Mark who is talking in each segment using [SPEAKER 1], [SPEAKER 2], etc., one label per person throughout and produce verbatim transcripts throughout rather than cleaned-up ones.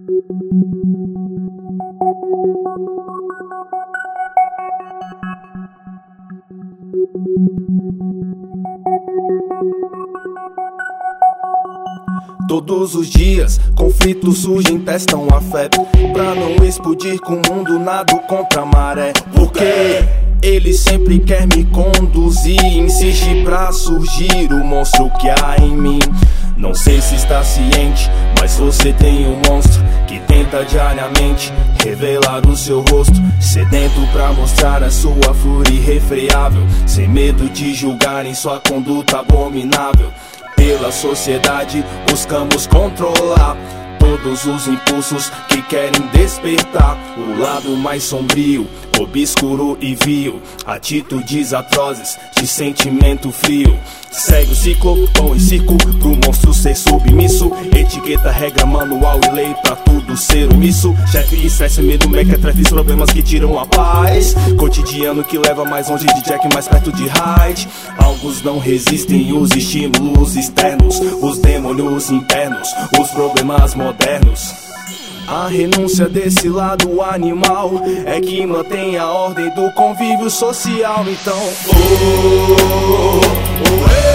[SPEAKER 1] Todos os dias, conflitos surgem, testam a fé pra não explodir com o mundo, nado contra a maré. Porque ele sempre quer me conduzir, insiste pra surgir o monstro que há em mim. Não sei se está ciente, mas você tem um monstro que tenta diariamente revelar o seu rosto, sedento pra mostrar a sua fúria irrefreável, sem medo de julgarem sua conduta abominável. Pela sociedade buscamos controlar todos os impulsos que querem despertar o lado mais sombrio, obscuro e vil, atitudes atrozes de sentimento frio. Segue o ciclo, pão e circo pro monstro ser submisso. Etiqueta, regra, manual e lei pra tudo ser omisso. Chefe, estresse, medo, mequetrefe, problemas que tiram a paz. Cotidiano que leva mais longe de Jack, mais perto de Hyde. Alguns não resistem os estímulos externos, os demônios internos, os problemas modernos. A renúncia desse lado animal é que mantém a ordem do convívio social. Então, oh, oh, oh,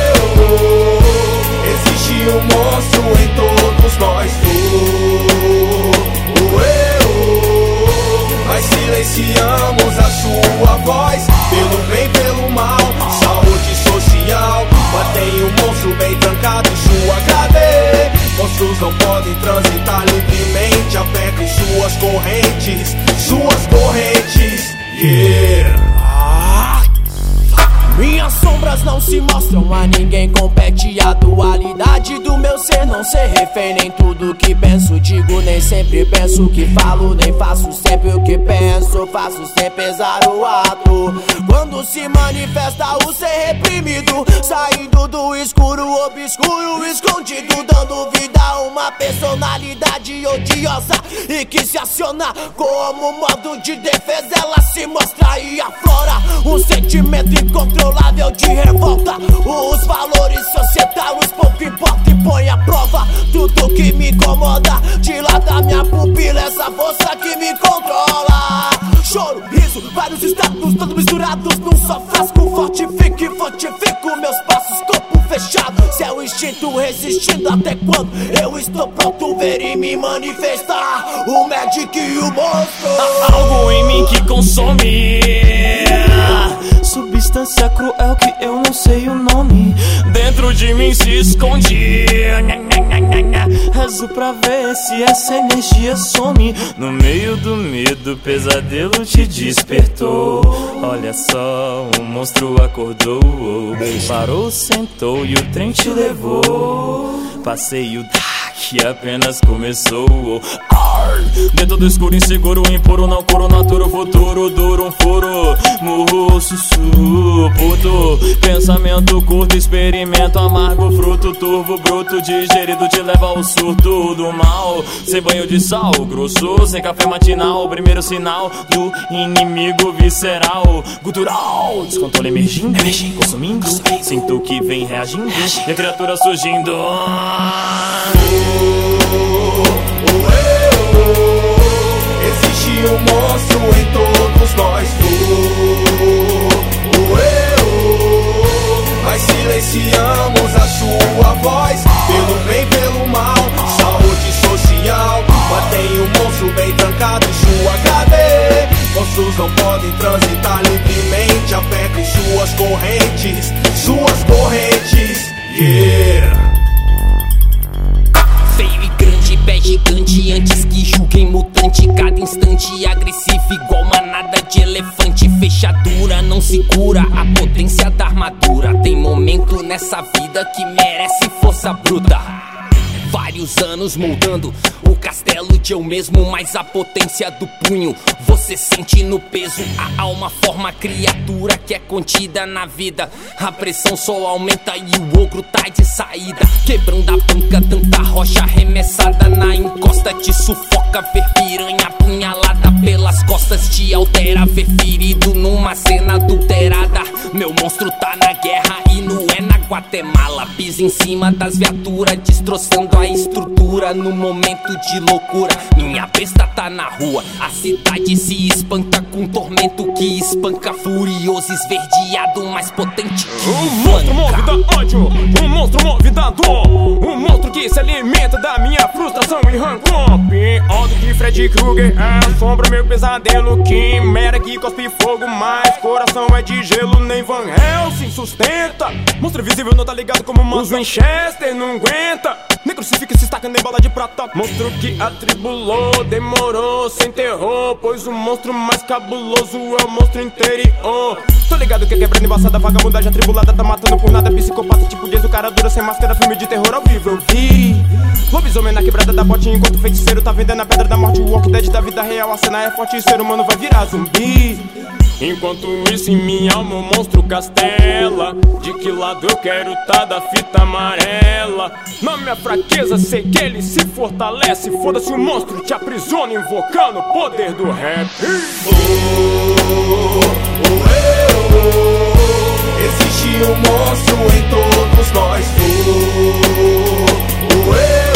[SPEAKER 1] oh, existe um monstro em todos nós. Oh, oh, oh, mas silenciamos a sua voz. Pelo bem, pelo mal, saúde social. Mantém o monstro bem trancado em sua cadeia. Monstros não podem transitar livremente, apertem suas correntes, suas correntes, yeah.
[SPEAKER 2] Minhas sombras não se mostram a ninguém, compete a dualidade do meu ser não ser refém. Nem tudo que penso digo, nem sempre penso o que falo, nem faço sempre o que penso, faço sem pesar o ato. Quando se manifesta o ser reprimido, saindo do escuro, obscuro, escondido, dando vida a uma personalidade odiosa e que se aciona como modo de defesa. Ela se mostra e aflora um sentimento incontrolável de revolta. Os valores societários pouco importa e põe à prova tudo que me incomoda. Dilata minha pupila, essa força que me controla. Choro, riso, vários estados, todos misturados num só frasco. Fortifique, fortifico meus passos, corpo fechado. Seu instinto resistindo até quando eu estou pronto ver e me manifestar o Magic e o monstro.
[SPEAKER 3] Há algo em mim que consome, substância cruel que eu não sei o nome, dentro de mim se esconde. Rezo pra ver se essa energia some. No meio do medo, pesadelo te despertou. Olha só, um monstro acordou, parou, sentou e o trem te levou. Passeio que apenas começou. Dentro do escuro, inseguro, impuro, não curo, naturo, futuro, duro, um furo, murro, sussurro, puto. Pensamento curto, experimento amargo, fruto, turvo, bruto, digerido, te leva ao surto do mal. Sem banho de sal, grosso, sem café matinal, primeiro sinal do inimigo visceral, gutural, descontrole emergindo, emergindo, consumindo, sinto que vem reagindo, e a criatura surgindo.
[SPEAKER 1] Existe um monstro em todos nós. Oh, oh, oh, mas silenciamos a sua voz. Pelo bem, pelo mal, saúde social. Mantém o monstro bem trancado em sua cadeia. Monstros não podem transitar livremente, apertem suas correntes, suas correntes, yeah.
[SPEAKER 4] Feio e grande, pé gigante, antes que julguem mutante. Cada instante agressivo igual manada de elefante. Fechadura não segura a potência da armadura. Tem momento nessa vida que merece força bruta. Vários anos moldando o castelo de eu mesmo, mas a potência do punho você sente no peso. A alma forma a criatura que é contida na vida. A pressão só aumenta e o ogro tá de saída. Quebrando a banca, tanta rocha arremessada na encosta te sufoca. Ver piranha apunhalada pelas costas te altera. Ver ferido numa cena adulterada Meu monstro tá na guerra e não é na Guatemala. Pisa em cima das viaturas, destroçando a estrutura. No momento de loucura, minha besta tá na rua. A cidade se espanta com tormento que espanca. Furioso, esverdeado, mais potente que
[SPEAKER 3] um monstro move da ódio, um monstro move da dor. Um monstro que se alimenta da minha frustração e rancor. Pior do que Freddy Krueger, é a sombra, meu pesadelo. Quimera que cospe fogo, mas coração é de gelo. Nem Van Helsing sustenta. Monstro invisível não tá ligado como os Winchester não aguenta. Nem crucifica, se estaca, nem bala de prata. Monstro que atribulou, demorou, sem terror. Pois o monstro mais cabuloso é o monstro interior. Tô ligado que é quebrando embaçada, vagabundagem atribulada. Tá matando por nada, psicopata tipo Jason, cara dura sem máscara. Filme de terror ao vivo, eu vi lobisomem na quebrada da bote, enquanto o feiticeiro tá vendendo a pedra da morte. O Walking Dead da vida real, a cena é forte e o ser humano vai virar zumbi. Enquanto isso em minha alma o monstro castela. De que lado eu quero tá da fita amarela. Na minha fraqueza sei que ele se fortalece. Foda-se o monstro, te aprisiona invocando o poder do rap.
[SPEAKER 1] Oh, oh, oh, oh. Existe um monstro em todos nós. Oh, oh,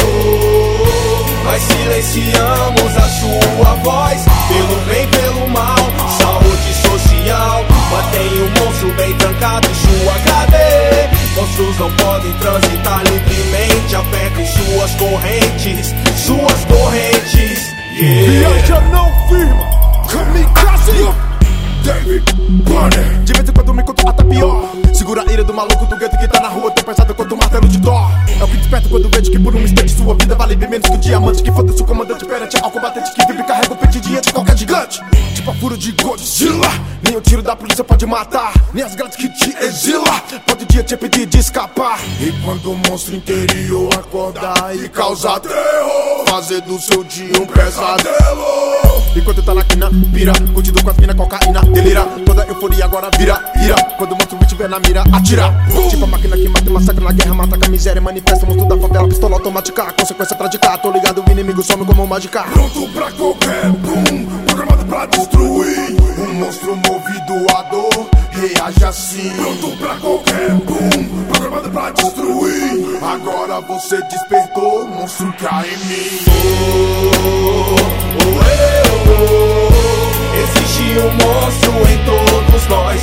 [SPEAKER 1] oh. Nós silenciamos a sua voz. Pelo bem, pelo mal, saúde social. Mantém o monstro bem trancado em sua cadeia. Monstros não podem transitar livremente. Apertem suas correntes, suas correntes. Yeah.
[SPEAKER 5] Viaja não firma, kamikaze, David Banner. De vez em quando me conto até pior. Segura a ira do maluco do gueto que tá na rua tão pesado quanto um martelo de Thor. É o que desperta quando vejo que por um instante sua vida vale bem menos que um diamante. Que foda-se o comandante perante ao combatente que vive e carrega o petidinha de qualquer gigante. Tipo a furo de Godzilla. Nem o tiro da polícia pode matar, nem as grades que te exila. Pode o dia te impedir de escapar. E quando o monstro interior acordar e causar terror, fazer do seu dia um pesadelo. Enquanto tá na quina, pira, curtido com as mina, cocaína, delira. Toda euforia agora vira ira. Quando o monstro estiver na mira, atira. Boom. Tipo a máquina que mata e massacra na guerra, mata com a miséria, manifesta o monstro da favela, pistola automática, consequência trágica. Tô ligado, o inimigo some como mágica. Pronto pra qualquer boom, programado pra destruir. Um monstro movido a dor, reage assim. Pronto pra qualquer boom, programado pra destruir. Agora você despertou, o monstro cai em mim.
[SPEAKER 1] Oh, oh, oh, oh. Existe um monstro em todos nós.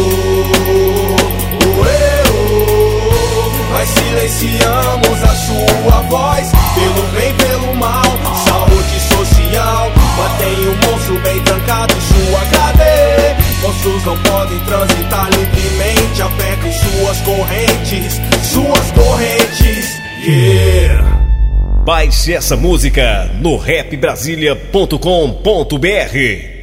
[SPEAKER 1] Oh, oh, oh. Nós silenciamos a sua voz. Pelo bem, pelo mal, saúde social. Mantém o monstro bem trancado em sua cadeia. Monstros não podem transitar livremente. Apertem suas correntes, suas correntes. Yeah.
[SPEAKER 6] Baixe essa música no rap brasilia ponto com ponto br.